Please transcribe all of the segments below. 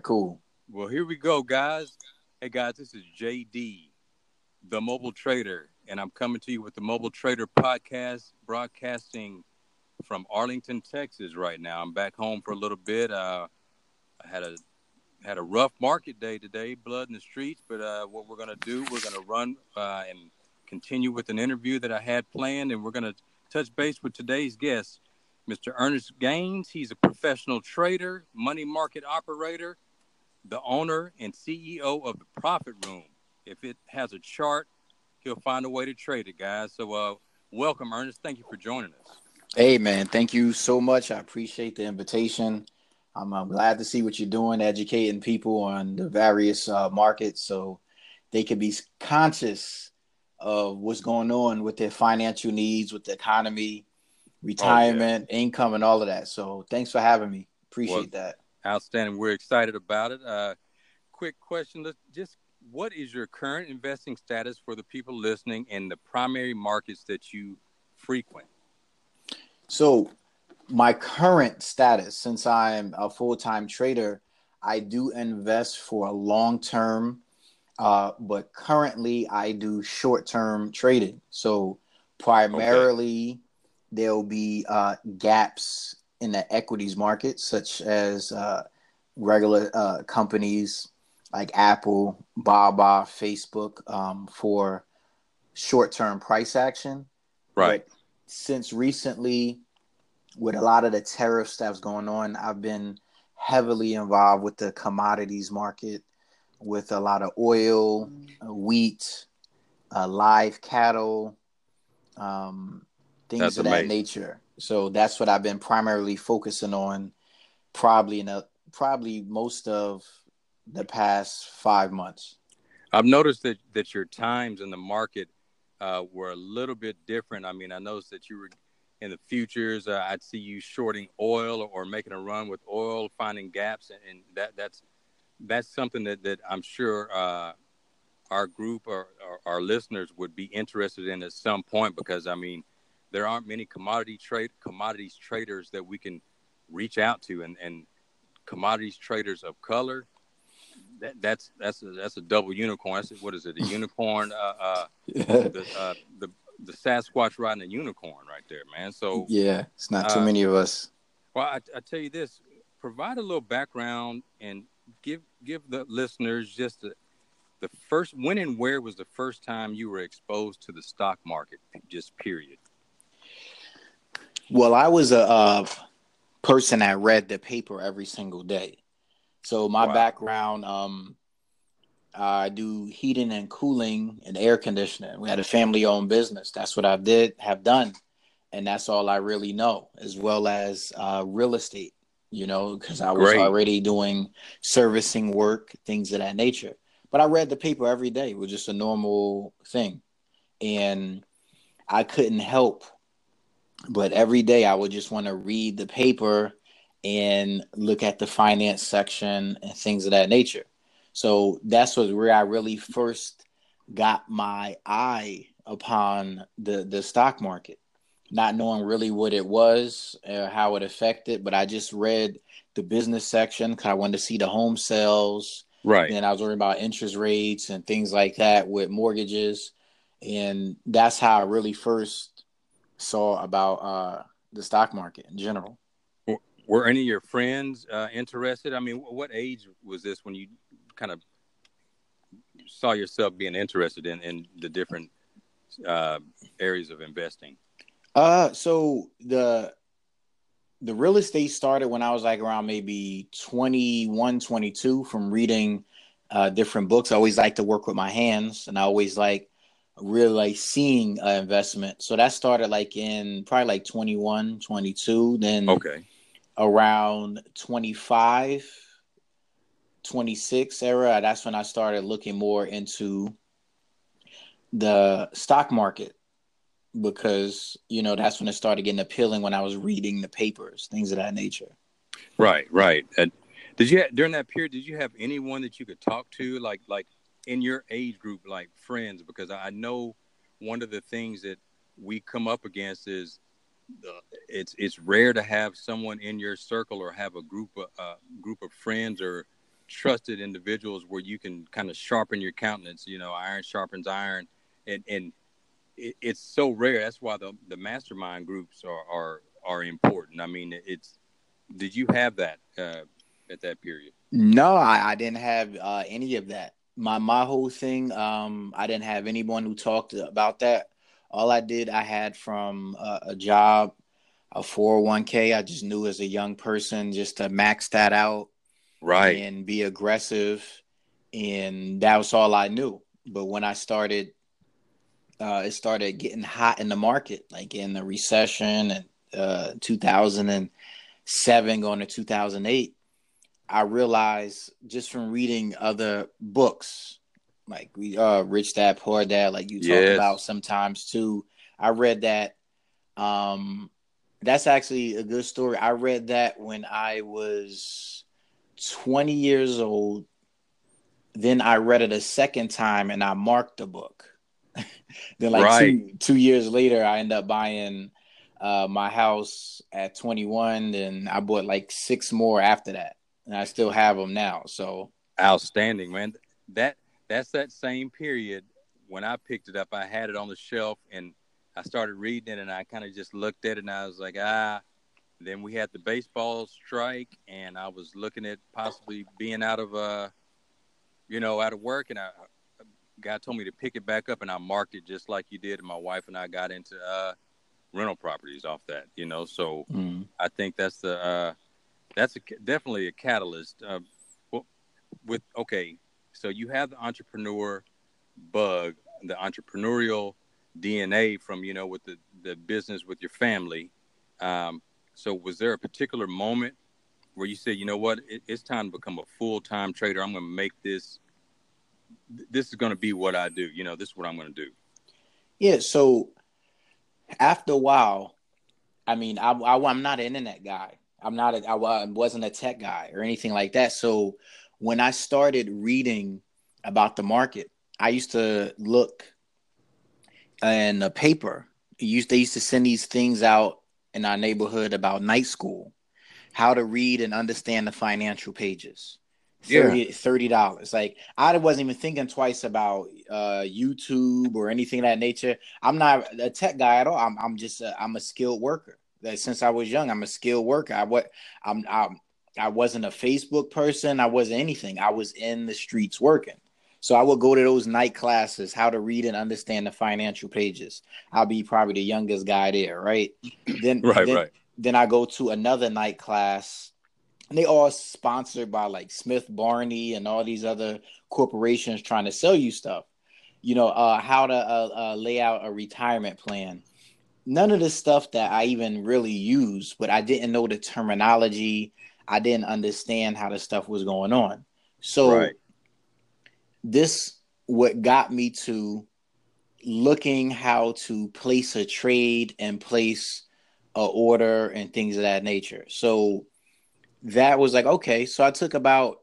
Cool. Well, here we go, guys. Hey, guys, this is JD, the Mobile Trader, and I'm coming to you with the Mobile Trader podcast, broadcasting from Arlington, Texas. Right now, I'm back home for a little bit. I had a rough market day today, blood in the streets. But what we're gonna do, we're gonna run and continue with an interview that I had planned, and we're gonna touch base with today's guest, Mr. Ernest Gaines. He's a professional trader, money market operator, the owner and CEO of the Profit Room. If it has a chart, he'll find a way to trade it, guys. So, welcome, Ernest. Thank you for joining us. Hey, man, thank you so much. I appreciate the invitation. I'm glad to see what you're doing, educating people on the various markets so they can be conscious of what's going on with their financial needs, with the economy, Oh yeah. retirement, income, and all of that. So thanks for having me. Well, Appreciate that. outstanding. We're excited about it. Quick question: what is your current investing status for the people listening in the primary markets that you frequent? So my current status, since I'm a full-time trader, I do invest for a long term, but currently I do short-term trading. So Okay. primarily there'll be gaps in the equities market, such as regular companies like Apple, Baba, Facebook, for short-term price action. Right. But since recently, with a lot of the tariff stuff's going on, I've been heavily involved with the commodities market, with a lot of oil, wheat, live cattle, um, things That's of that amazing. nature. So that's what I've been primarily focusing on, probably most of the past 5 months. I've noticed that your times in the market were a little bit different. I mean, I noticed that you were in the futures. I'd see you shorting oil or making a run with oil, finding gaps, and that's something that I'm sure our group or our listeners would be interested in at some point, because I mean, there aren't many commodities traders that we can reach out to, and commodities traders of color. That's a double unicorn. What is it? A unicorn? The uh, the the Sasquatch riding a unicorn right there, man. So, Yeah, it's not too uh, many of us. well, I tell you this: provide a little background and give the listeners just the first, when and where was the first time you were exposed to the stock market? Just period. Well, I was a person that read the paper every single day. So my Wow. background, I do heating and cooling and air conditioning. We had a family-owned business. That's what I have done, and that's all I really know, as well as real estate. Because I was Great. already doing servicing work, things of that nature. But I read the paper every day. It was just a normal thing, and I couldn't help but every day I would just want to read the paper and look at the finance section and things of that nature. So that's where I really first got my eye upon the stock market, not knowing really what it was or how it affected, but I just read the business section because I wanted to see the home sales. Right. Then I was worried about interest rates and things like that with mortgages. And that's how I really first saw about the stock market in general. Were any of your friends interested? I mean, what age was this when you kind of saw yourself being interested in the different uh, areas of investing? So the real estate started when I was like around maybe 21, 22 from reading different books. I always like to work with my hands, and I always like really like seeing investment. So that started like in probably like 21, 22. Then Okay. around 25, 26 era, that's when I started looking more into the stock market because that's when it started getting appealing when I was reading the papers, things of that nature. Right. Right. Did you during that period? Did you have anyone that you could talk to, like in your age group, like friends? Because I know one of the things that we come up against is it's rare to have someone in your circle or have a group of friends or trusted individuals where you can kind of sharpen your countenance. Iron sharpens iron, and it's so rare. That's why the mastermind groups are important. I mean, did you have that at that period? No, I didn't have any of that. My whole thing, I didn't have anyone who talked about that. All I had from a job, a 401k. I just knew as a young person just to max that out Right. and be aggressive, and that was all I knew. But when I started, it started getting hot in the market, like in the recession and 2007 going to 2008. I realized just from reading other books, like Rich Dad Poor Dad, like you talk Yes. about sometimes too. I read that. Um, that's actually a good story. I read that when I was 20 years old. Then I read it a second time and I marked the book. Then like Right. two years later, I end up buying my house at 21. And I bought like 6 more after that, and I still have them now. So Outstanding, man. That's that same period when I picked it up. I had it on the shelf and I started reading it, and I kind of just looked at it and I was like, ah. Then we had the baseball strike, and I was looking at possibly being out of out of work, and God told me to pick it back up, and I marked it just like you did, and my wife and I got into rental properties off that. So I think that's definitely a catalyst. So you have the entrepreneur bug, the entrepreneurial DNA from with the business with your family. So was there a particular moment where you said, you know what, it's time to become a full-time trader? I'm going to make this is going to be what I do. This is what I'm going to do. Yeah. So after a while, I mean, I'm not an internet guy. I wasn't a tech guy or anything like that. So when I started reading about the market, I used to look in the paper. They used to send these things out in our neighborhood about night school, how to read and understand the financial pages. $30. Like I wasn't even thinking twice about YouTube or anything of that nature. I'm not a tech guy at all. I'm just I'm a skilled worker. That since I was young, I'm a skilled worker. I wasn't a Facebook person. I wasn't anything. I was in the streets working. So I would go to those night classes, how to read and understand the financial pages. I'll be probably the youngest guy there, right? Then Right. Then I go to another night class. And they all sponsored by like Smith Barney and all these other corporations trying to sell you stuff. How to lay out a retirement plan. None of the stuff that I even really use, but I didn't know the terminology. I didn't understand how the stuff was going on. So this what got me to looking how to place a trade and place a order and things of that nature. So that was like, okay. So I took about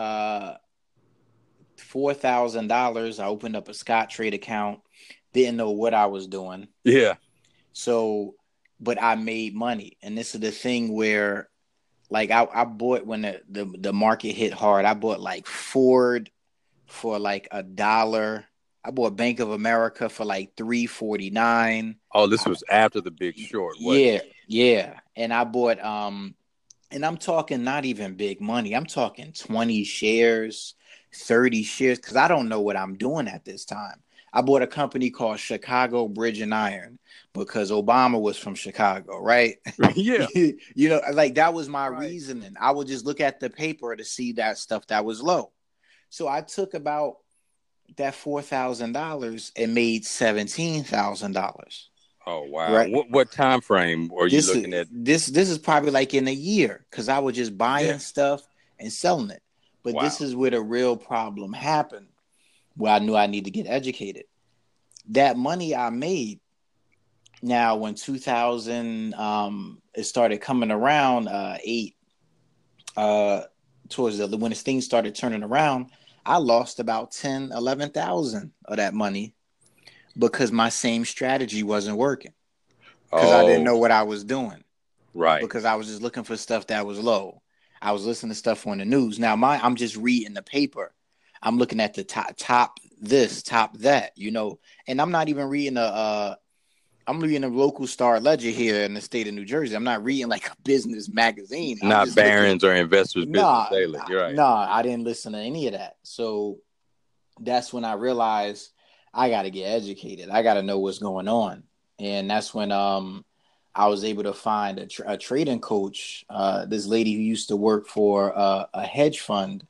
$4,000. I opened up a Scottrade account. Didn't know what I was doing. Yeah. So, but I made money, and this is the thing where, like, I bought when the market hit hard. I bought like Ford for like $1. I bought Bank of America for like $3.49. Oh, this was after the Big Short, wasn't it? Yeah. And I bought and I'm talking not even big money. I'm talking 20 shares, 30 shares, because I don't know what I'm doing at this time. I bought a company called Chicago Bridge and Iron because Obama was from Chicago, right? Yeah. Like that was my reasoning. I would just look at the paper to see that stuff that was low. So I took about that $4,000 and made $17,000. Oh wow! Right. What time frame are you looking at? This is probably like in a year because I was just buying stuff and selling it. But this is where the real problem happened, where I knew I need to get educated. That money I made. Now, when 2000 it started coming around, towards when this thing started turning around, I lost about 10, 11,000 of that money because my same strategy wasn't working. Because I didn't know what I was doing. Right. Because I was just looking for stuff that was low. I was listening to stuff on the news. Now I'm just reading the paper. I'm looking at the top this, top that, and I'm not even reading I'm reading a local Star Ledger here in the state of New Jersey. I'm not reading like a business magazine. I'm Not just looking. Barron's or Investors Business Nah, Daily. You're right. nah, I didn't listen to any of that. So that's when I realized I got to get educated. I got to know what's going on, and that's when I was able to find a trading coach. This lady who used to work for a hedge fund,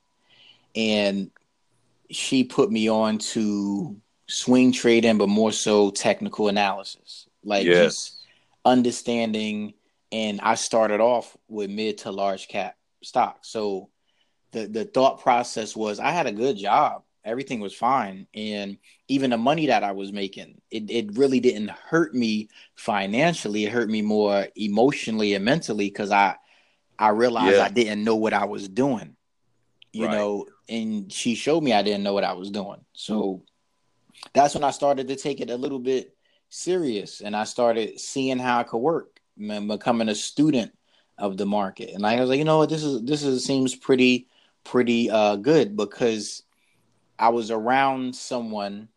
and she put me on to swing trading, but more so technical analysis, like just Yes. understanding. And I started off with mid to large cap stocks. So the thought process was I had a good job. Everything was fine. And even the money that I was making, it really didn't hurt me financially. It hurt me more emotionally and mentally because I realized I Yeah. didn't know what I was doing, Right. and she showed me I didn't know what I was doing. So that's when I started to take it a little bit serious, and I started seeing how it could work, becoming a student of the market. And I was like, you know what, this is seems pretty good because I was around someone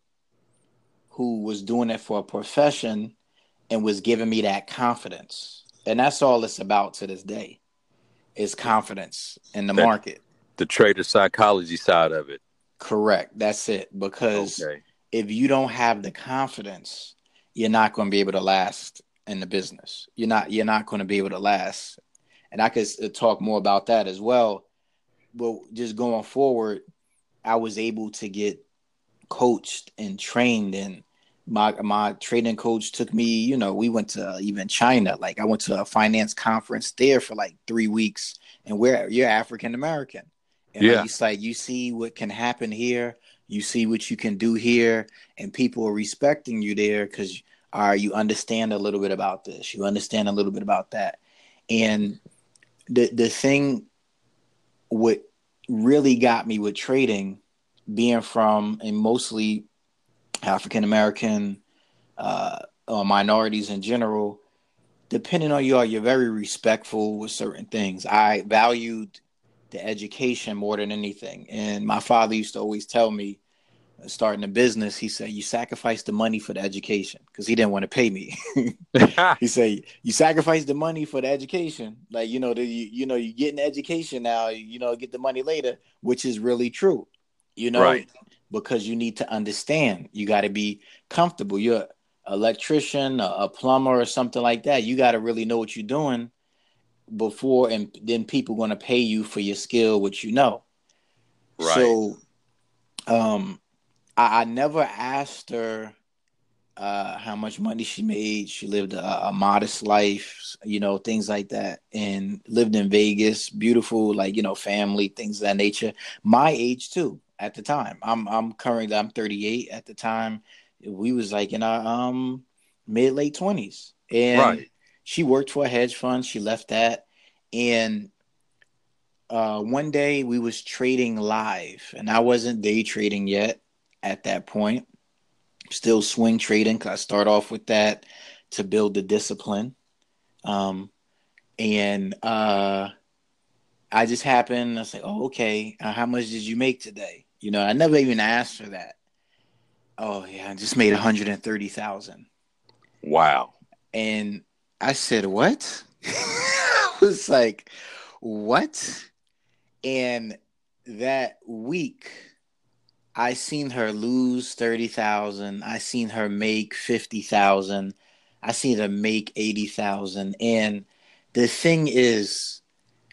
who was doing it for a profession and was giving me that confidence. And that's all it's about to this day is confidence in the That market. the trader psychology side of it. Correct. That's it. Because Okay. if you don't have the confidence, you're not going to be able to last in the business. You're not going to be able to last. And I could talk more about that as well. But just going forward, I was able to get coached and trained, and my trading coach took me, we went to even China. Like I went to a finance conference there for like 3 weeks, and you're African American. And Yeah. you see what can happen here, you see what you can do here, and people are respecting you there because you understand a little bit about this, you understand a little bit about that. And the thing what really got me with trading, being from a mostly African American or minorities in general, depending on you're very respectful with certain things. I valued the education more than anything. And my father used to always tell me, starting a business, he said, you sacrifice the money for the education because he didn't want to pay me. He said, you sacrifice the money for the education. Like, you get an education now, get the money later, which is really true, you know, Right. because you need to understand. You got to be comfortable. You're an electrician, a plumber, or something like that. You got to really know what you're doing before, and then people going to pay you for your skill, which you know. Right. So, I never asked her how much money she made. She lived a modest life, things like that, and lived in Vegas, beautiful, like family, things of that nature. My age too at the time. I'm 38 at the time. We was like in our mid late 20s, and Right. she worked for a hedge fund. She left that, and one day we was trading live, and I wasn't day trading yet at that point, still swing trading because I start off with that to build the discipline. Um, and I just happened, I was like, oh, okay, how much did you make today? I never even asked for that. Oh, yeah, I just made 130,000. Wow. And I said, what? I was like, what? And that week, I seen her lose 30,000. I seen her make 50,000. I seen her make 80,000. And the thing is,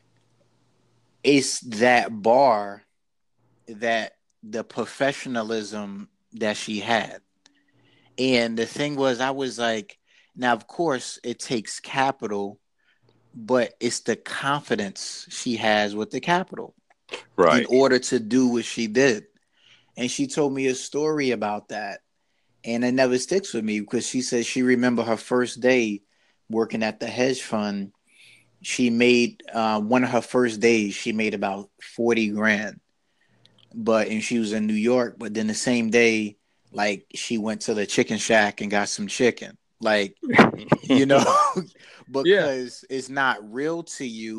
it's that bar, that the professionalism that she had. And the thing was, I was like, now, of course, it takes capital, but it's the confidence she has with the capital in Right. order to do what she did. And she told me a story about that. And it never sticks with me because she says she remember her first day working at the hedge fund. She made one of her first days, she made about 40 grand. And she was in New York. But then the same day, like she went to the chicken shack and got some chicken. Like, you know, Yeah. because it's not real to you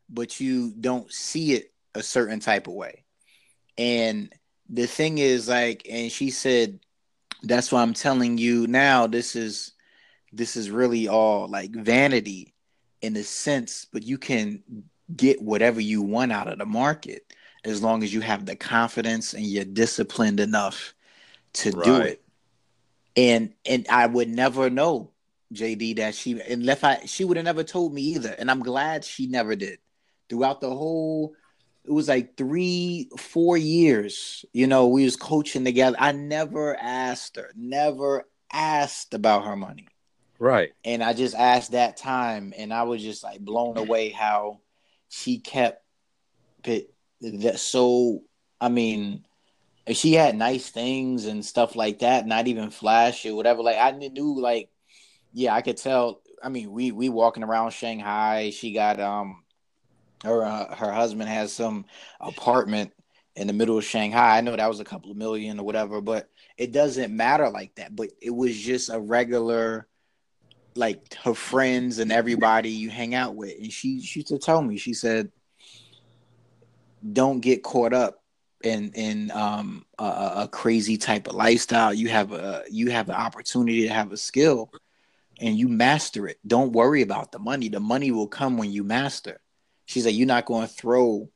but you don't see it a certain type of way. And the thing is, like, and she said, that's why I'm telling you now, this is really all like vanity in a sense, but you can get whatever you want out of the market as long as you have the confidence and you're disciplined enough to do Right. it. And I would never know, JD, that she would have never told me either. And I'm glad she never did. Throughout the whole, it was like 3 4 years, we was coaching together. I never asked her, never asked about her money. Right. And I just asked that time, and I was just like blown away how she kept it that so. I mean, she had nice things and stuff like that, not even flash or whatever. Like I knew, like, yeah, I could tell. I mean, we walking around Shanghai. She got her husband has some apartment in the middle of Shanghai. I know that was a couple of million or whatever, but it doesn't matter like that. But it was just a regular, like, her friends and everybody you hang out with. And she used to tell me, she said, don't get caught up in a crazy type of lifestyle. You have an opportunity to have a skill and you master it. Don't worry about the money. The money will come when you master. She said, you're not going to throw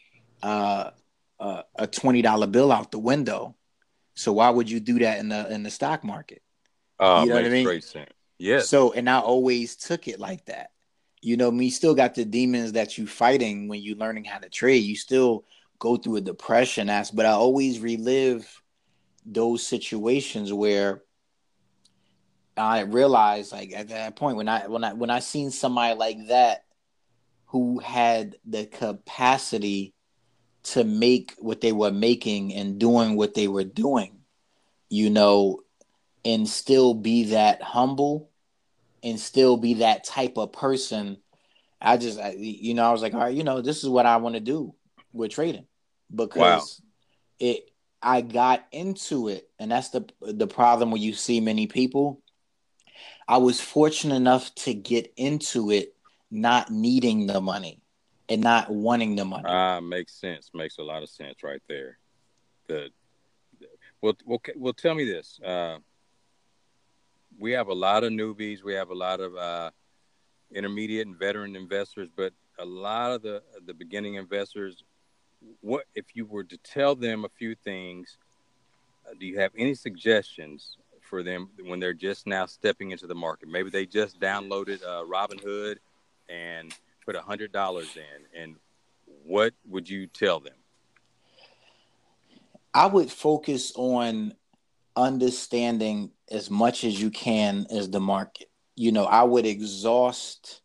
a $20 bill out the window. So why would you do that in the stock market? You know what I Makes mean? great sense. Yes. So, and I always took it like that. Me still got the demons that you fighting when you learning how to trade. You still go through a depression but I always relive those situations where I realized, like, at that point when I seen somebody like that who had the capacity to make what they were making and doing what they were doing, you know, and still be that humble and still be that type of person. I was like, all right, this is what I want to do with trading, Wow. because I got into it, and that's the problem when you see many people. I was fortunate enough to get into it, not needing the money and not wanting the money. Makes sense. Makes a lot of sense right there. The well, tell me this. We have a lot of newbies. We have a lot of intermediate and veteran investors, but a lot of the beginning investors. What if you were to tell them a few things? Do you have any suggestions for them when they're just now stepping into the market? Maybe they just downloaded Robinhood and put $100 in, and what would you tell them? I would focus on understanding as much as you can as the market. I would exhaust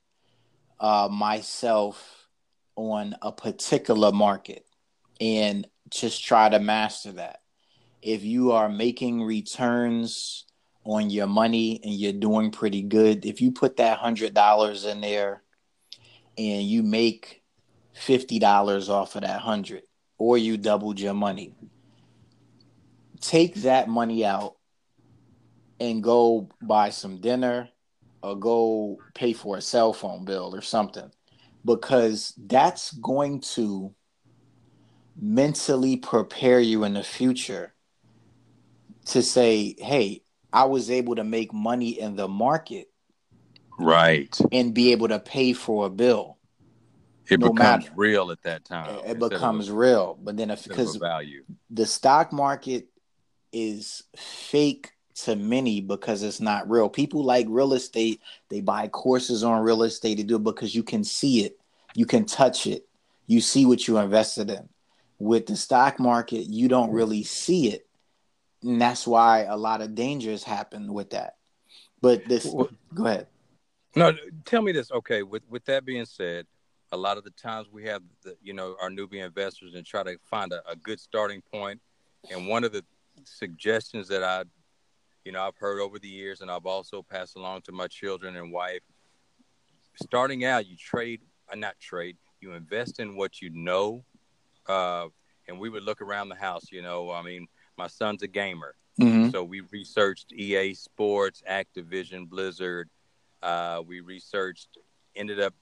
myself on a particular market and just try to master that. If you are making returns on your money and you're doing pretty good, if you put that $100 in there and you make $50 off of that 100, or you doubled your money, take that money out and go buy some dinner or go pay for a cell phone bill or something, because that's going to mentally prepare you in the future to say, hey, I was able to make money in the market Right. and be able to pay for a bill. It No becomes matter, real at that time it becomes real. But then instead of a because value. the stock market is fake to many, because it's not real. People like real estate. They buy courses on real estate to do it because you can see it, you can touch it, you see what you invested in. With the stock market, you don't really see it, and that's why a lot of dangers happen with that. But this, Well, go ahead. no, tell me this. Okay, with that being said, a lot of the times we have our newbie investors and try to find a good starting point. And one of the suggestions that I've heard over the years, and I've also passed along to my children and wife. Starting out, you not trade. You invest in what you know. Uh, and we would look around the house. I mean, my son's a gamer, Mm-hmm. so we researched EA Sports, Activision, Blizzard. We researched, ended up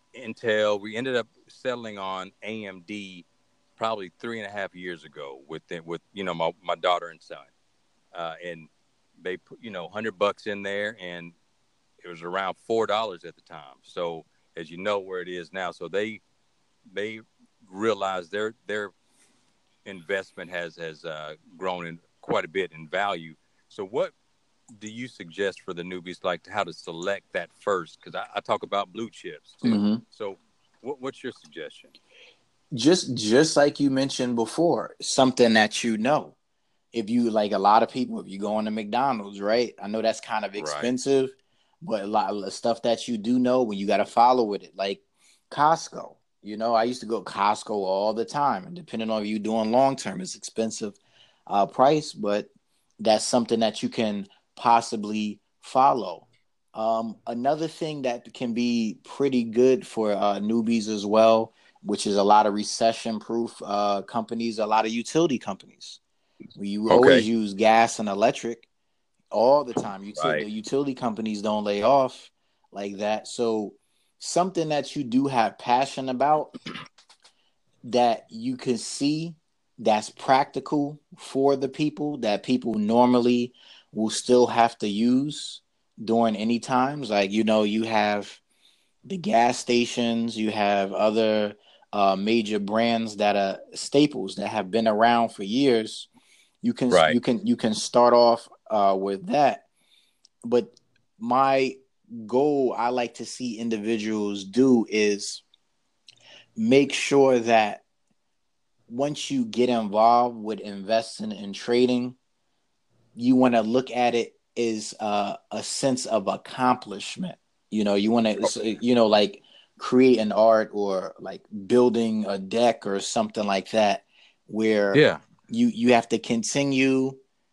Intel. We ended up settling on AMD probably 3.5 years ago with my daughter and son, and they put $100 in there, and it was around $4 at the time. So as you know where it is now, so they realize their investment has grown in quite a bit in value. So what do you suggest for the newbies, like how to select that first? Because I talk about blue chips too. Mm-hmm. So what's your suggestion? Just like you mentioned before, something that you know. If you like a lot of people, if you go into McDonald's, right? I know that's kind of Right. expensive, but a lot of stuff that you do know when you got to follow with it, like Costco. I used to go to Costco all the time, and depending on if you doing long term, it's expensive price, but that's something that you can possibly follow. Another thing that can be pretty good for newbies as well, which is a lot of recession proof companies, a lot of utility companies. You always Okay. use gas and electric all the time. Right. The utility companies don't lay off like that. So something that you do have passion about that you can see that's practical for the people that people normally will still have to use during any times. Like, you have the gas stations, you have other major brands that are staples that have been around for years. You can Right. you can you can start off with that, but my goal I like to see individuals do is make sure that once you get involved with investing and trading, you want to look at it as a sense of accomplishment. You want to, like create an art or like building a deck or something like that, where Yeah. you have to continue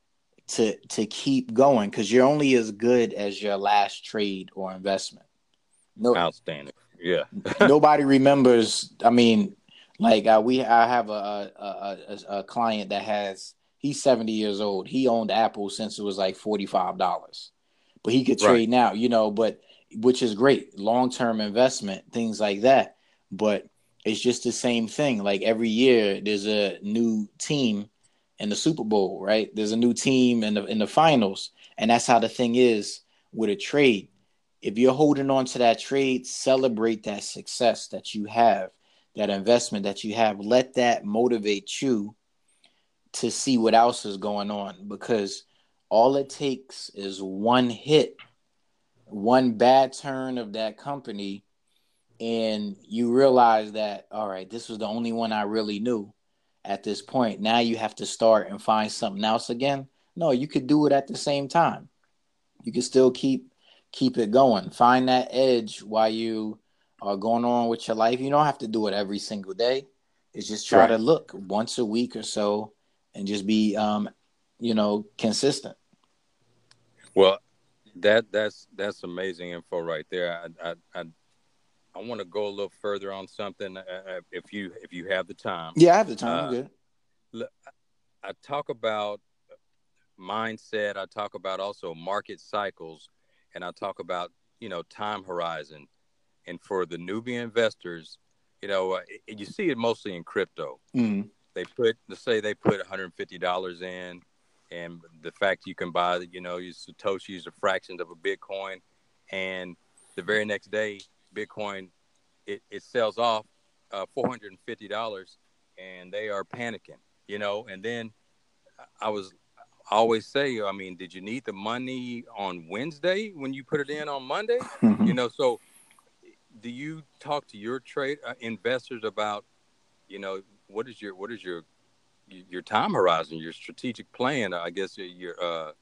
to keep going because you're only as good as your last trade or investment. No, Outstanding. Yeah. nobody remembers. I mean, like I have a client that he's 70 years old. He owned Apple since it was like $45, but he could Right. trade now. But which is great, long term investment, things like that. But it's just the same thing. Like every year, there's a new team in the Super Bowl, right? There's a new team in the finals, and that's how the thing is with a trade. If you're holding on to that trade, celebrate that success that you have, that investment that you have. Let that motivate you to see what else is going on, because all it takes is one hit, one bad turn of that company, and you realize that, all right, this was the only one I really knew at this point. Now you have to start and find something else again. No, you could do it at the same time. You can still keep it going. Find that edge while you are going on with your life. You don't have to do it every single day. It's just try to Right. look once a week or so and just be consistent. Well, that's amazing info right there. I want to go a little further on something, if you have the time. Yeah, I have the time. I'm Uh, good. I talk about mindset. I talk about also market cycles, and I talk about time horizon. And for the newbie investors, you see it mostly in crypto. Mm. Let's say they put $150 in, and the fact you can buy your Satoshi's a fraction of a Bitcoin, and the very next day Bitcoin it sells off $450, and they are panicking, and then I was I always say, I mean, did you need the money on Wednesday when you put it in on Monday? So do you talk to your trade investors about, what is your time horizon, your strategic plan? I guess your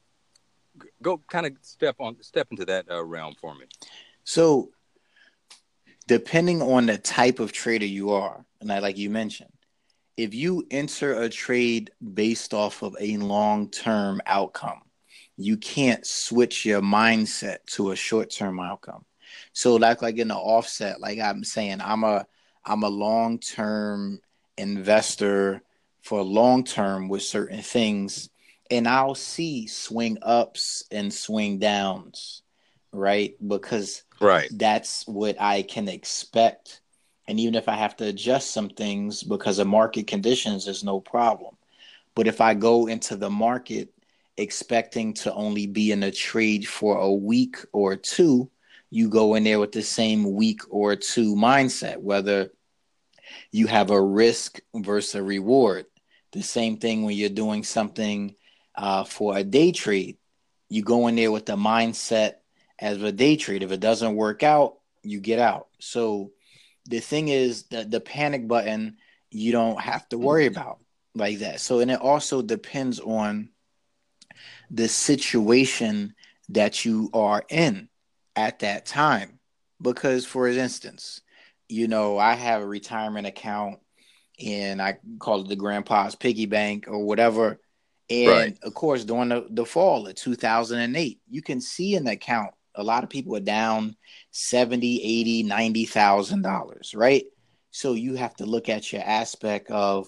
go kind of step into that realm for me. So depending on the type of trader you are, and like you mentioned, if you enter a trade based off of a long-term outcome, you can't switch your mindset to a short-term outcome. So like in the offset, like I'm saying, I'm a long-term investor for long-term with certain things, and I'll see swing ups and swing downs, right? Because Right. that's what I can expect. And even if I have to adjust some things because of market conditions, there's no problem. But if I go into the market expecting to only be in a trade for a week or two, you go in there with the same week or two mindset, whether you have a risk versus a reward. The same thing when you're doing something for a day trade. You go in there with the mindset as a day trade. If it doesn't work out, you get out. So the thing is that the panic button, you don't have to worry about like that. So, and it also depends on the situation that you are in at that time. Because, for instance, I have a retirement account and I call it the grandpa's piggy bank or whatever. Right. And of course, during the fall of 2008, you can see in the account a lot of people are down 70, 80, $90,000, right? So you have to look at your aspect of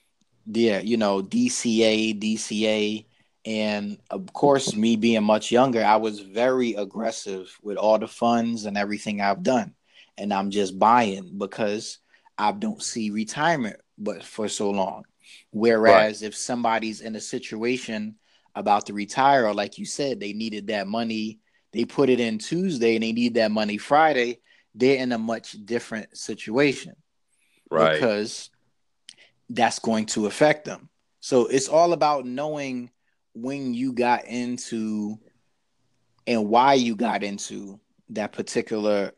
DCA. And of course, me being much younger, I was very aggressive with all the funds and everything I've done. And I'm just buying because I don't see retirement but for so long. Right. Whereas if somebody's in a situation about to retire, or like you said, they needed that money, they put it in Tuesday and they need that money Friday, they're in a much different situation Right. because that's going to affect them. So it's all about knowing when you got into and why you got into that particular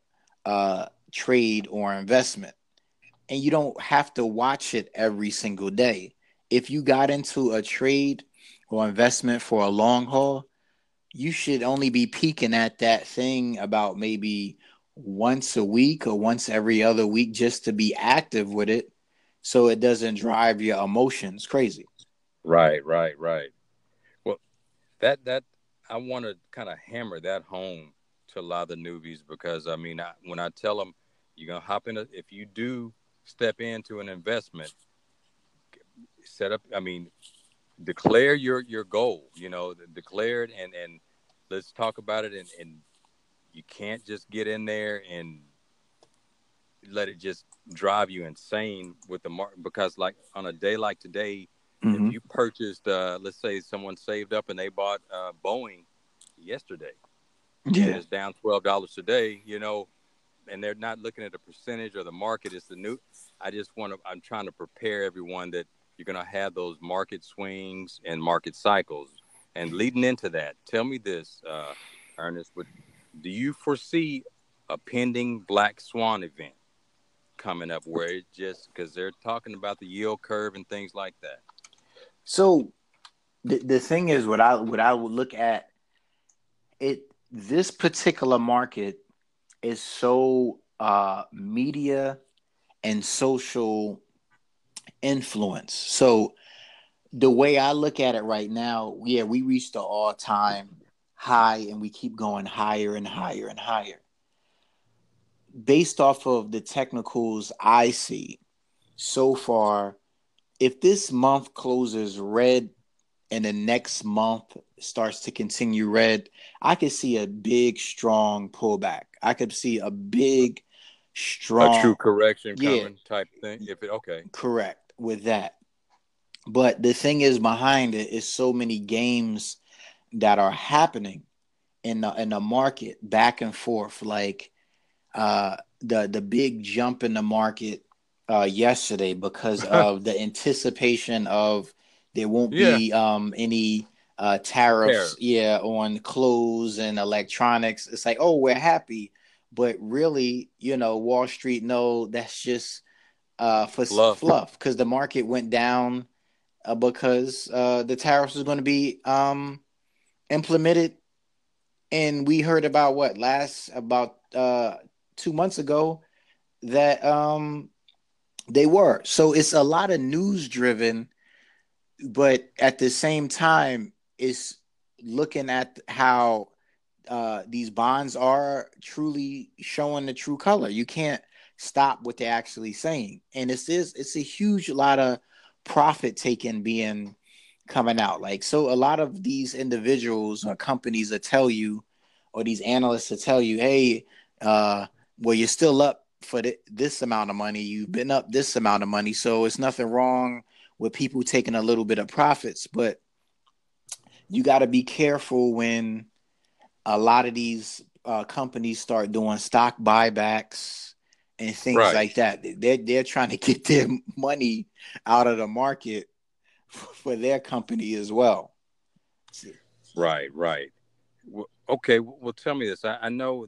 trade or investment. And you don't have to watch it every single day. If you got into a trade or investment for a long haul, you should only be peeking at that thing about maybe once a week or once every other week just to be active with it so it doesn't drive your emotions crazy. Right. Right. Right. Well, that I want to kind of hammer that home to a lot of the newbies because I mean, when I tell them you're gonna hop in, if you do step into an investment, set up. I mean, declare your goal. Declare it and let's talk about it. And you can't just get in there and let it just drive you insane with the market because like on a day like today, if Mm-hmm. you purchased, let's say someone saved up and they bought Boeing yesterday and Yeah. it's down $12 today, and they're not looking at the percentage or the market. It's the new. I'm trying to prepare everyone that you're going to have those market swings and market cycles. And leading into that, tell me this, Ernest, do you foresee a pending Black Swan event coming up where it just because they're talking about the yield curve and things like that? So the thing is, what I would look at it. This particular market is so media and social influence. So the way I look at it right now, yeah, we reached the all time high and we keep going higher and higher and higher. Based off of the technicals I see so far, if this month closes red and the next month starts to continue red, I could see a big, strong pullback. I could see a big, A true strong, correction yeah, coming type thing. If it okay, correct with that. But the thing is, behind it is so many games that are happening in the market back and forth. Like the big jump in the market yesterday because of the anticipation of there won't yeah, be any tariffs, tariffs, yeah, on clothes and electronics. It's like, oh, we're happy, but really, Wall Street know that's just for fluff. fluff because the market went down because the tariffs is going to be implemented. And we heard about what last about 2 months ago that they were. So it's a lot of news driven, but at the same time, it's looking at how these bonds are truly showing the true color. You can't stop what they're actually saying, and it's a huge lot of profit taking being coming out. Like so, a lot of these individuals or companies that tell you, or these analysts to tell you, hey, well, you're still up for this amount of money. You've been up this amount of money. So it's nothing wrong with people taking a little bit of profits. But you got to be careful when a lot of these companies start doing stock buybacks and things Right. like that. They're trying to get their money out of the market for their company as well. Right. Right. Okay. Well, tell me this. I know,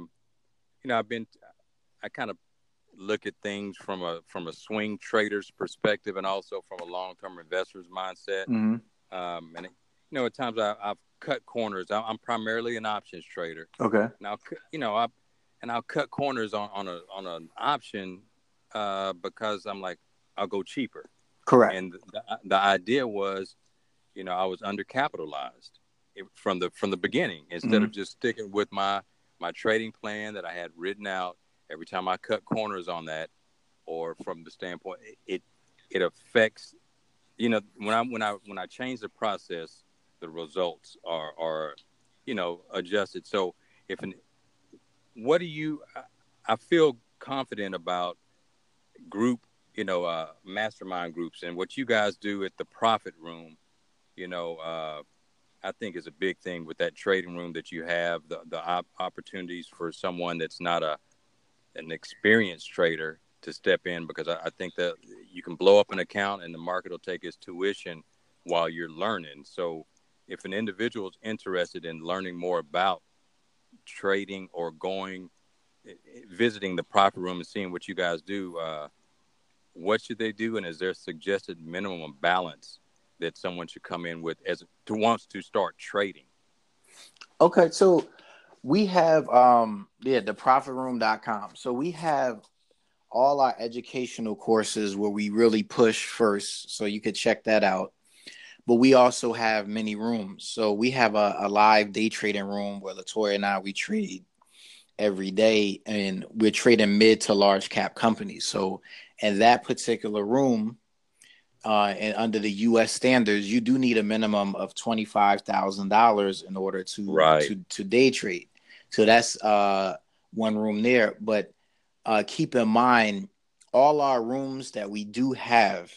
I kind of look at things from a swing trader's perspective and also from a long term investor's mindset. Mm-hmm. And at times I've cut corners. I'm primarily an options trader. Okay. Now, I'll cut corners on an option because I'm like, I'll go cheaper. Correct. And the idea was, I was undercapitalized from the beginning. Instead Mm-hmm. of just sticking with my trading plan that I had written out, every time I cut corners on that, or from the standpoint, it affects, when I change the process, the results are adjusted. So if an what do you I feel confident about group, mastermind groups, and what you guys do at the Profit Room, you know, I think is a big thing with that trading room that you have, the opportunities for someone that's not an experienced trader to step in, because I think that you can blow up an account and the market will take its tuition while you're learning. So if an individual is interested in learning more about trading, or visiting the Profit Room and seeing what you guys do, what should they do? And is there a suggested minimum balance that someone should come in with as to wants to start trading? Okay, so we have theprofitroom.com. So we have all our educational courses where we really push first, so you could check that out. But we also have many rooms. So we have a live day trading room where Latoya and I, we trade every day, and we're trading mid to large cap companies. So in that particular room, and under the U.S. standards, you do need a minimum of $25,000 in order Right. to day trade. So that's one room there. But keep in mind, all our rooms that we do have,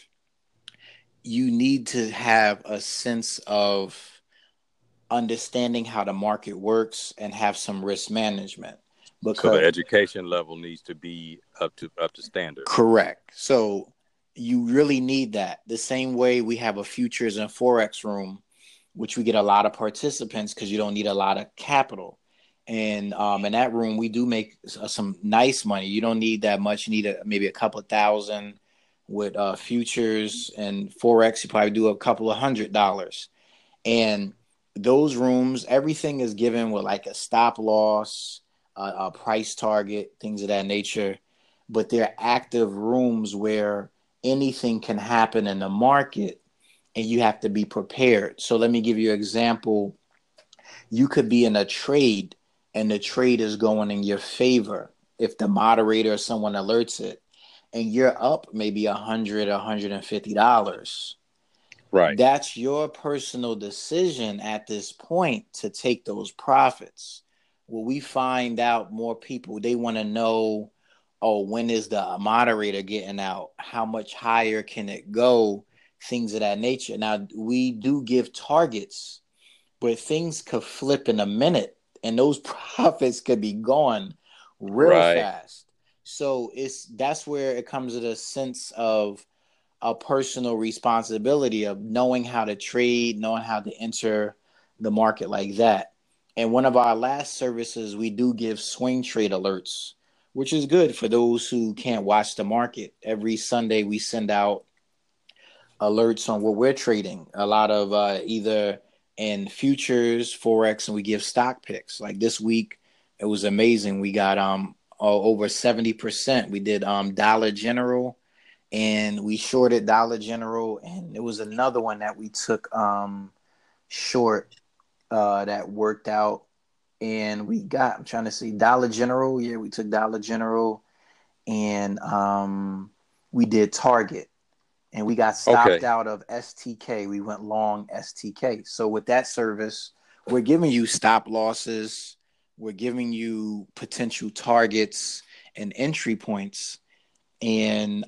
you need to have a sense of understanding how the market works and have some risk management. So the Because education level needs to be up to standard. correct. So you really need that. The same way we have a futures and forex room, which we get a lot of participants because you don't need a lot of capital. And in that room, we do make some nice money. You don't need that much. You need maybe a couple of thousand. With futures and forex, you probably do a couple of $100. And those rooms, everything is given with like a stop loss, a price target, things of that nature. But they're active rooms where anything can happen in the market and you have to be prepared. So let me give you an example. You could be in a trade and the trade is going in your favor if the moderator or someone alerts it, and you're up maybe $150. Right. That's your personal decision at this point to take those profits. Well, we find out more people, they want to know, oh, when is the moderator getting out? How much higher can it go? Things of that nature. Now, we do give targets, but things could flip in a minute and those profits could be gone real Right. fast. So that's where it comes to the sense of a personal responsibility of knowing how to trade, knowing how to enter the market like that. And one of our last services, we do give swing trade alerts, which is good for those who can't watch the market. Every Sunday, we send out alerts on what we're trading. A lot of either in futures, forex, and we give stock picks. Like this week, it was amazing. We got over 70%. We did Dollar General, and we shorted Dollar General, and it was another one that we took short that worked out, and we got, I'm trying to see, Dollar General. Yeah, we took Dollar General, and we did Target, and we got stopped Okay. out of STK. We went long STK. So with that service, we're giving you stop losses. We're giving you potential targets and entry points, and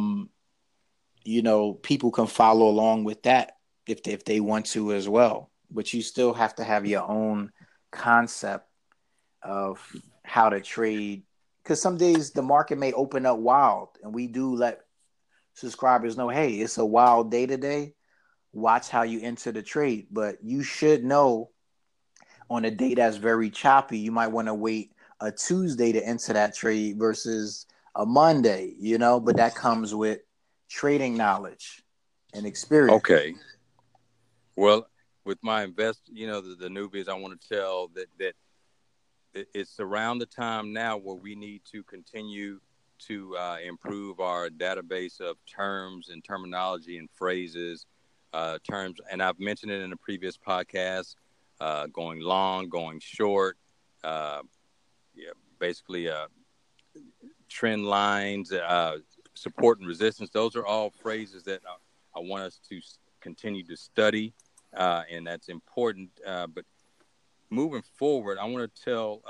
people can follow along with that if they want to as well. But you still have to have your own concept of how to trade, because some days the market may open up wild, and we do let subscribers know, hey, it's a wild day today. Watch how you enter the trade. But you should know, on a day that's very choppy, you might want to wait a Tuesday to enter that trade versus a Monday, but that comes with trading knowledge and experience. Okay. Well, with my the newbies, I want to tell that it's around the time now where we need to continue to improve our database of terms and terminology and phrases, terms. And I've mentioned it in a previous podcast, going long, going short, basically trend lines, support and resistance. Those are all phrases that I want us to continue to study, and that's important. But moving forward, I want to tell,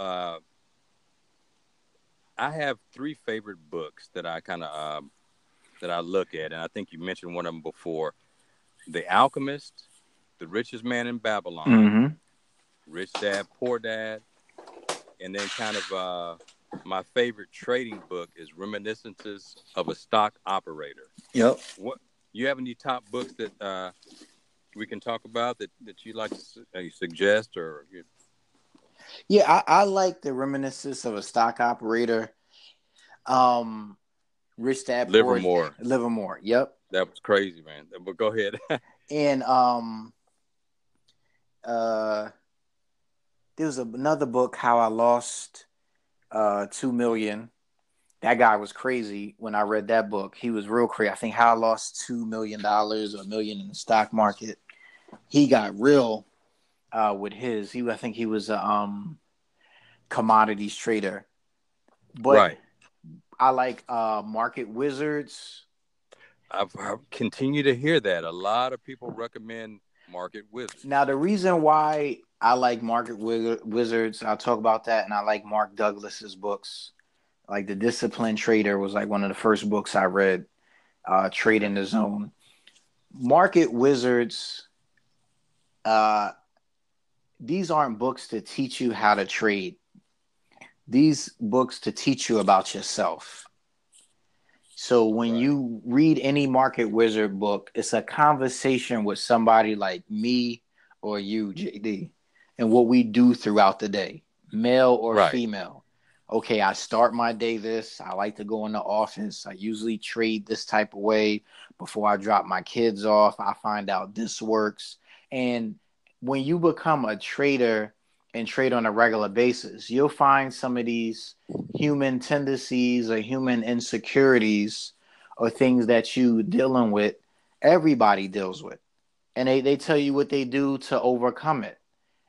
I have 3 favorite books that I kind of, that I look at. And I think you mentioned one of them before: The Alchemist, The Richest Man in Babylon, Mm-hmm. Rich Dad, Poor Dad. And then kind of my favorite trading book is Reminiscences of a Stock Operator. Yep. What, you have any top books that we can talk about that you'd like to suggest? Or Yeah, I like the Reminiscences of a Stock Operator. Rich Dad Poor Livermore. Yep. That was crazy, man. But go ahead. And there was another book, How I Lost $2 Million. That guy was crazy when I read that book. He was real crazy. I think How I Lost $2 million or $1 million in the stock market. He got real with his. I think he was a commodities trader. But right. I like Market Wizards. I've continued to hear that. A lot of people recommend Market Wizards. Now, the reason why I like Market Wizards, I'll talk about that, and I like Mark Douglas's books. Like The Disciplined Trader was like one of the first books I read, Trade in the Zone. Market Wizards, these aren't books to teach you how to trade. These books to teach you about yourself. So when you read any Market Wizard book, it's a conversation with somebody like me or you, JD, and what we do throughout the day, male or female. Okay, I start my day this. I like to go in the office. I usually trade this type of way before I drop my kids off. I find out this works. And when you become a trader and trade on a regular basis, you'll find some of these human tendencies or human insecurities or things that you dealing with, everybody deals with. And they tell you what they do to overcome it.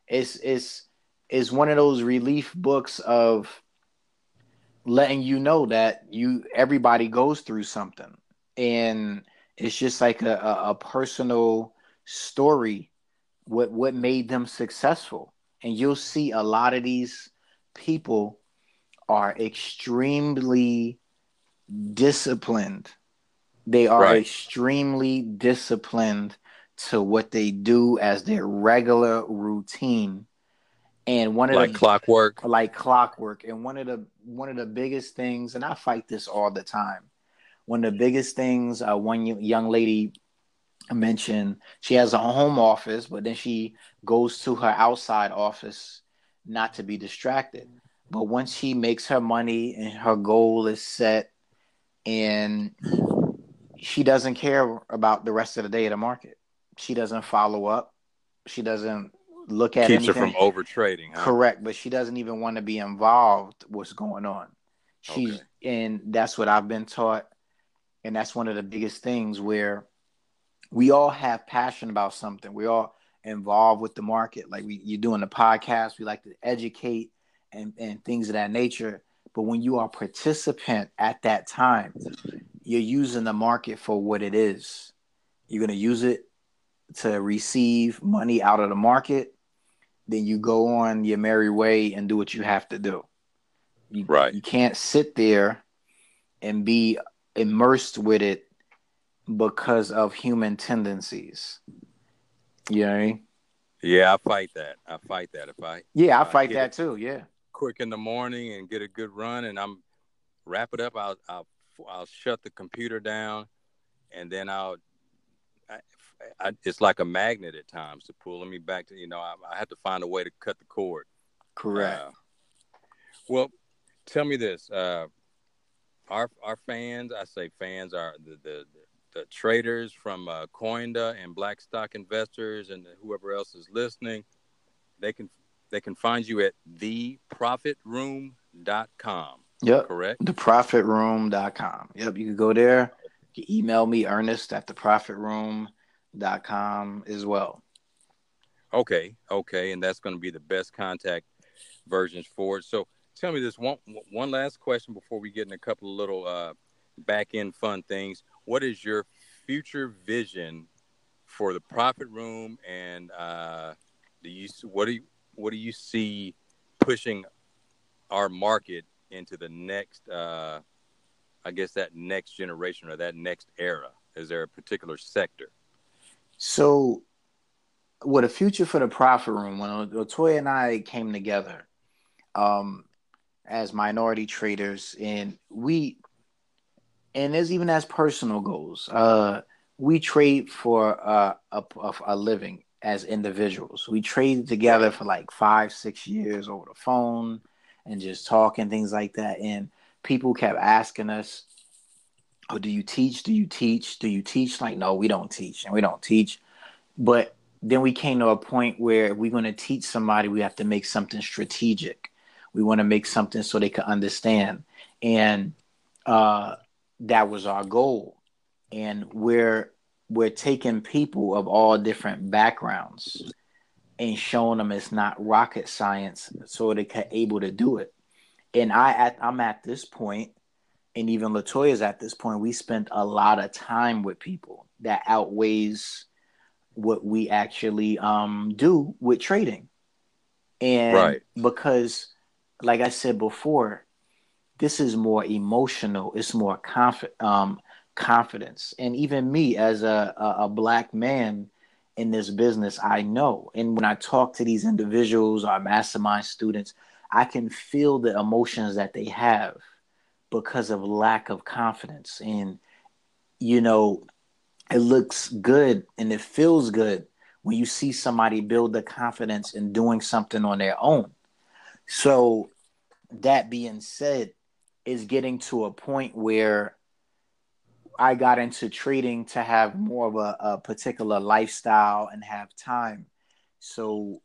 It's one of those relief books of letting you know that everybody goes through something. And it's just like a personal story, what made them successful. And you'll see a lot of these people are extremely disciplined. They are extremely disciplined to what they do as their regular routine. And one of clockwork. Like clockwork. And one of the biggest things, and I fight this all the time. One of the biggest things, one young lady mentioned, she has a home office, but then she goes to her outside office not to be distracted. But once she makes her money and her goal is set, and she doesn't care about the rest of the day of the market. She doesn't follow up. She doesn't look at Keeps anything. Her from over trading. Huh? Correct, but she doesn't even want to be involved what's going on. And that's what I've been taught. And that's one of the biggest things where we all have passion about something. We all involved with the market. Like you're doing the podcast, we like to educate and things of that nature. But when you are a participant at that time, you're using the market for what it is. You're going to use it to receive money out of the market. then you go on your merry way and do what you have to do. Right. You can't sit there and be immersed with it because of human tendencies. You know what I mean? Yeah, I fight that. I fight that. Yeah, If I I fight get it that too. Yeah. quick in the morning and get a good run, and I'm wrap it up, I'll shut the computer down, and then I, it's like a magnet at times to pulling me back to, I have to find a way to cut the cord. Correct. Uh, well, tell me this. Our fans, I say fans, are the traders from Coinda and Black Stock Investors and whoever else is listening. They can they can find you at theprofitroom.com. Yep. Correct? Theprofitroom.com. Yep. You can go there. You can email me, Ernest at theprofitroom.com as well. Okay, and that's going to be the best contact versions for it. So tell me this one last question before we get in a couple of little back end fun things. What is your future vision for the Profit Room, and what do you see pushing our market into the next I guess that next generation or that next era? Is there a particular sector? So, what a future for the Profit Room, when Latoya and I came together um, as minority traders, and as even as personal goals, we trade for a living as individuals. We traded together Right. for like 5, 6 years over the phone and just talking things like that. And people kept asking us, "Oh, do you teach? Do you teach? Do you teach?" Like, no, we don't teach, and we don't teach. But then we came to a point where if we're going to teach somebody, we have to make something strategic. We want to make something so they can understand. And uh, that was our goal. And we're taking people of all different backgrounds and showing them it's not rocket science, so they can able to do it. And I'm at this point, and even Latoya's at this point. We spent a lot of time with people that outweighs what we actually do with trading. And Right. because, like I said before, this is more emotional. It's more confidence. And even me as a black man in this business, I know. And when I talk to these individuals, our mastermind students, I can feel the emotions that they have because of lack of confidence. And, you know, it looks good and it feels good when you see somebody build the confidence in doing something on their own. So that being said, is getting to a point where I got into trading to have more of a particular lifestyle and have time. So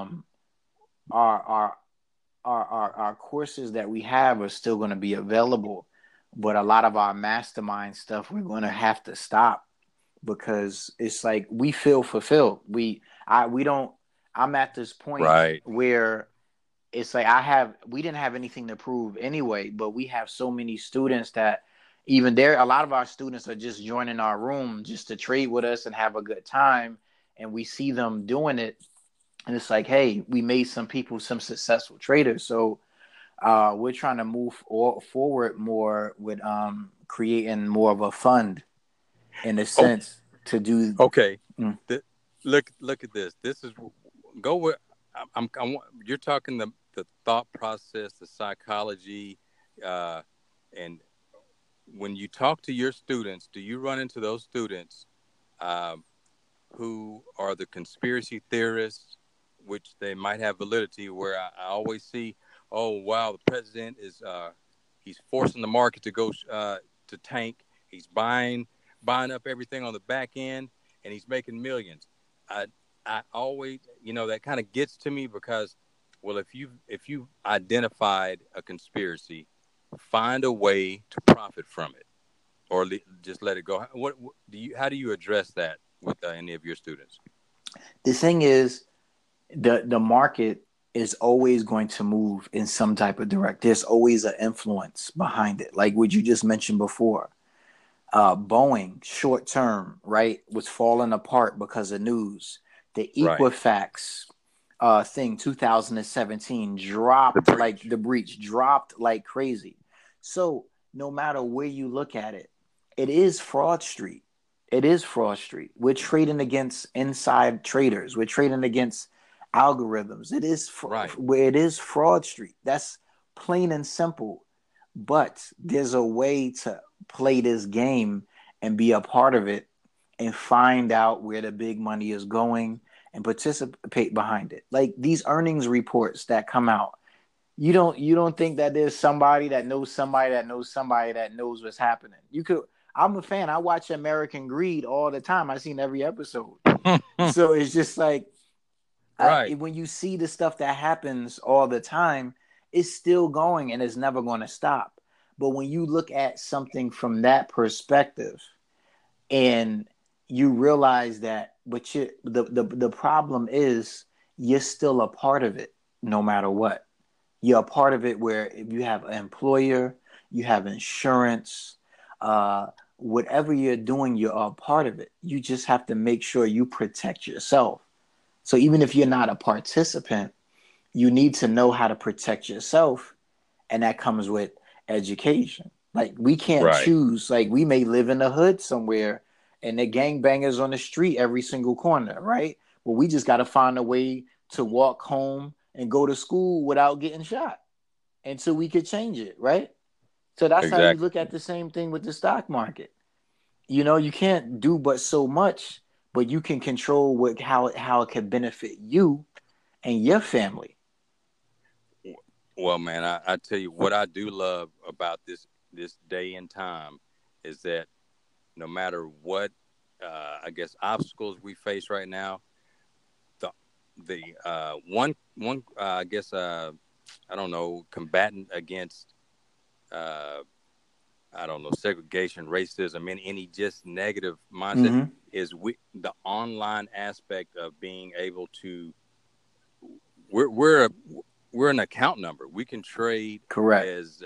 our, our our courses that we have are still going to be available, but a lot of our mastermind stuff we're going to have to stop because it's like we feel fulfilled. We don't. I'm at this point Right. where it's like we didn't have anything to prove anyway, but we have so many students that even there a lot of our students are just joining our room just to trade with us and have a good time, and we see them doing it, and it's like, hey, we made some people some successful traders. So we're trying to move forward more with creating more of a fund in a Oh, sense to do. okay. Mm. Th- look at this. This is go where you're talking the thought process, the psychology, uh, and when you talk to your students, do you run into those students um, who are the conspiracy theorists, which they might have validity? Where I always see, oh wow, the president is he's forcing the market to go to tank. He's buying up everything on the back end, and he's making millions. I I always, that kind of gets to me because, well, if you identified a conspiracy, find a way to profit from it, or just let it go. What do you? How do you address that with any of your students? The thing is, the market is always going to move in some type of direct. There's always an influence behind it, like what you just mentioned before. Boeing, short term, right, was falling apart because of news. The Right. Equifax thing 2017 dropped like the breach dropped like crazy. So no matter where you look at it, it is fraud street. It is fraud street. We're trading against inside traders. We're trading against algorithms. Right. It is fraud street. That's plain and simple. But there's a way to play this game and be a part of it and find out where the big money is going and participate behind it. Like these earnings reports that come out, you don't think that there's somebody that knows somebody that knows somebody that knows what's happening. You could. I'm a fan. I watch American Greed all the time. I've seen every episode. So it's just like Right. when you see the stuff that happens all the time, it's still going and it's never going to stop. But when you look at something from that perspective and you realize that, but the problem is you're still a part of it no matter what. You're a part of it where if you have an employer, you have insurance, whatever you're doing, you're a part of it. You just have to make sure you protect yourself. So even if you're not a participant, you need to know how to protect yourself. And that comes with education. Like we can't Right. choose, like we may live in the hood somewhere and the gangbangers on the street every single corner, right? Well, we just got to find a way to walk home and go to school without getting shot until we could change it, right? So that's how you Exactly. look at the same thing with the stock market. You can't do but so much, but you can control how it can benefit you and your family. Well, man, I tell you what I do love about this day and time is that no matter what, I guess obstacles we face right now, the one I guess I don't know, combatant against uh, I don't know, segregation, racism, and any just negative mindset Mm-hmm. is the online aspect of being able to we're a, we're an account number. We can trade Correct. as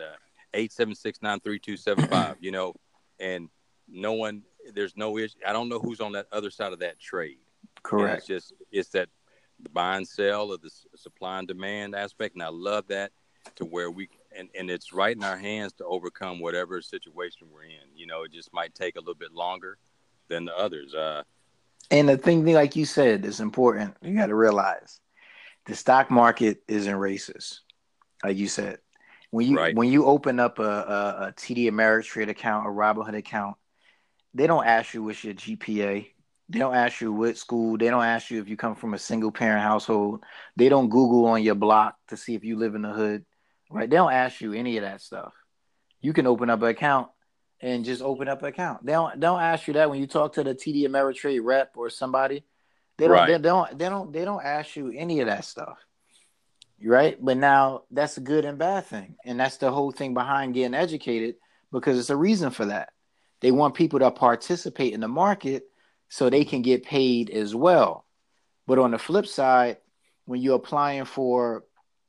876-93275. You know, and no one there's no issue. I don't know who's on that other side of that trade, and Correct. it's that the buy and sell of the supply and demand aspect, and I love that to where we and it's right in our hands to overcome whatever situation we're in. You know, it just might take a little bit longer than the others. And the thing, like you said, is important. You got to realize the stock market isn't racist, like you said. When you Right, when you open up a TD Ameritrade account, a Robinhood account, they don't ask you what's your GPA. They don't ask you what school. They don't ask you if you come from a single parent household. They don't Google on your block to see if you live in the hood. Right? They don't ask you any of that stuff. You can open up an account and just open up an account. They don't ask you that when you talk to the TD Ameritrade rep or somebody. They don't they right, don't they don't they don't ask you any of that stuff. Right? But now that's a good and bad thing. And that's the whole thing behind getting educated because it's a reason for that. They want people to participate in the market so they can get paid as well. But on the flip side, when you're applying for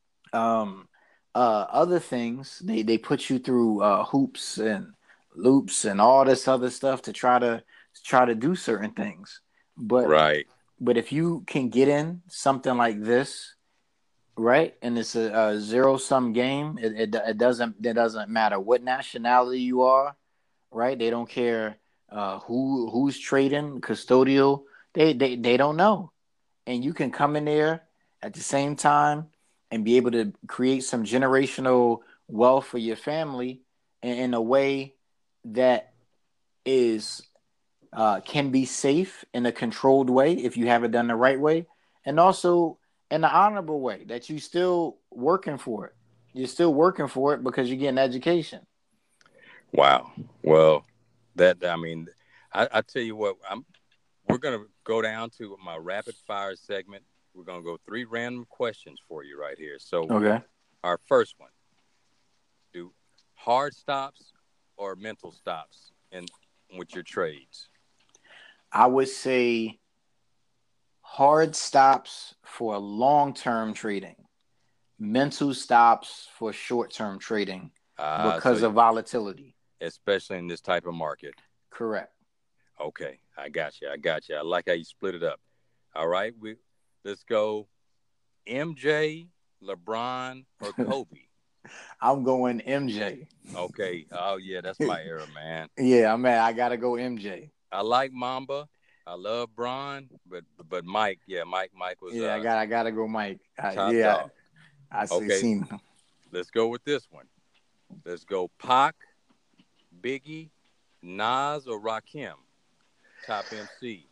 um, other things, they put you through hoops and loops and all this other stuff to try to do certain things. But right. but if you can get in something like this, right, and it's a zero sum game, it doesn't matter what nationality you are, right? They don't care who's trading custodial. They don't know, and you can come in there at the same time and be able to create some generational wealth for your family in a way that is can be safe in a controlled way if you have it done the right way, and also in an honorable way that you still working for it. You're still working for it because you're getting education. Wow. Well, that I mean, I tell you what, we're gonna go down to my rapid fire segment. We're gonna go three random questions for you right here. So, Okay. our first one: do hard stops or mental stops in with your trades? I would say hard stops for long term trading, mental stops for short term trading So because of volatility. especially in this type of market. Correct. Okay, I got you. I got you. I like how you split it up. All right, let's go. MJ, LeBron, or Kobe? I'm going MJ. Okay. Oh yeah, that's my era, man. Yeah, man, I gotta go MJ. I like Mamba. I love Bron, but Mike, yeah, Mike was Yeah, I gotta go Mike. top Yeah, dog. I see Okay, seen him. let's go with this one. Let's go Pac, Biggie, Nas, or Rakim. Top MC.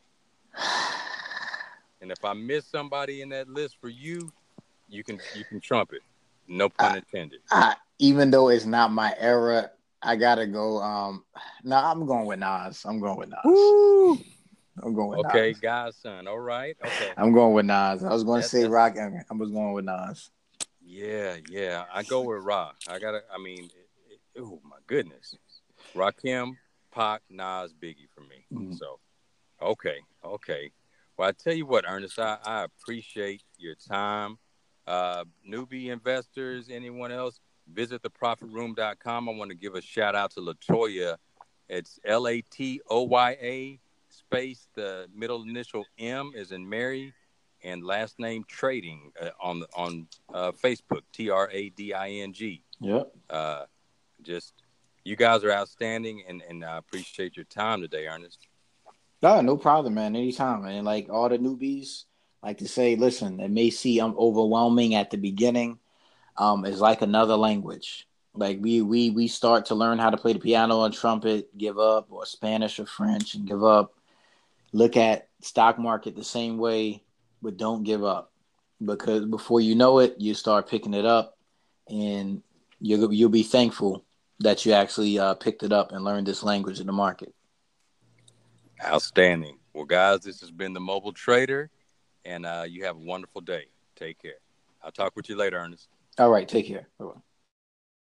And if I miss somebody in that list for you, you can trump it. No pun intended. Even though it's not my era, I gotta go. No, I'm going with Nas. I'm going with Nas. Woo! I'm going with Okay, Nas. godson. All right. Okay. I'm going with Nas. I was going to say That's Rock. I was going with Nas. yeah. I go with Ra. I mean, oh my goodness. Rakim, Pac, Nas, Biggie for me. Mhm. So, okay. Well, I tell you what, Ernest, I appreciate your time. Newbie investors, anyone else, visit theprofitroom.com. I want to give a shout out to Latoya. It's Latoya space, the middle initial M is in Mary, and last name Trading on Facebook, TRADING. Yep. Just you guys are outstanding, and I appreciate your time today, Ernest. No problem, man. Anytime, man. Like all the newbies like to say, listen, it may seem overwhelming at the beginning. It's like another language. Like we start to learn how to play the piano and trumpet, give up, or Spanish or French and give up. Look at stock market the same way, but don't give up because before you know it, you start picking it up, and you'll be thankful that you actually picked it up and learned this language in the market. Outstanding. Well, guys, this has been the Mobile Trader, and you have a wonderful day. Take care. I'll talk with you later, Ernest. All right, take care. Bye-bye.